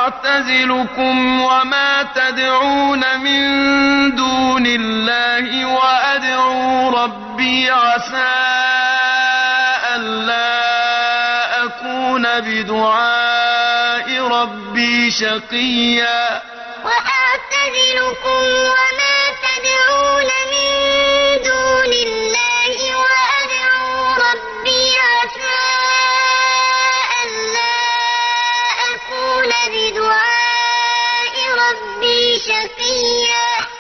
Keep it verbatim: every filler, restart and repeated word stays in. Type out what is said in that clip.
وأعتزلكم وما تدعون من دون الله وأدعو ربي عسى ألا أكون بدعاء ربي شقيا. وأعتزلكم وما